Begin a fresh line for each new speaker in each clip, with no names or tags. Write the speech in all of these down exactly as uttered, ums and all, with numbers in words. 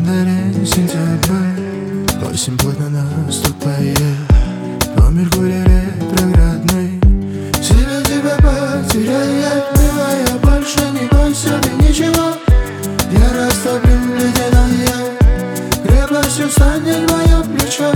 календаре сентябрь, осень плотно наступает, по Меркурию ретроградный. Себя тебя потеряет, милая, больше не бойся ты ничего. Я растоплю ледяная, крепостью станет мое плечо.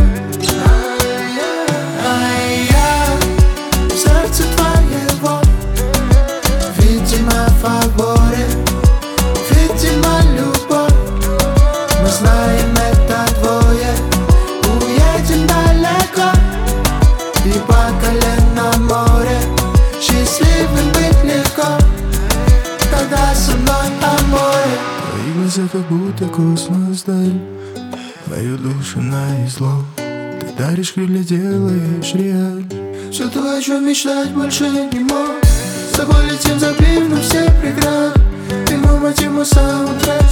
Ай, я в сердце твоего, видимо, фаворе, видимо, любовь. Мы знаем это двое, уедем далеко и по колено море. Счастливым быть легко, когда со мной аморе. Твои глаза как будто космос даль, твою душу на излом. Ты даришь крылья, делаешь реаль. Все то, о чем мечтать больше не мог. С тобой летим, забив на все преграды. Ты мой мотив, мой саундтрек.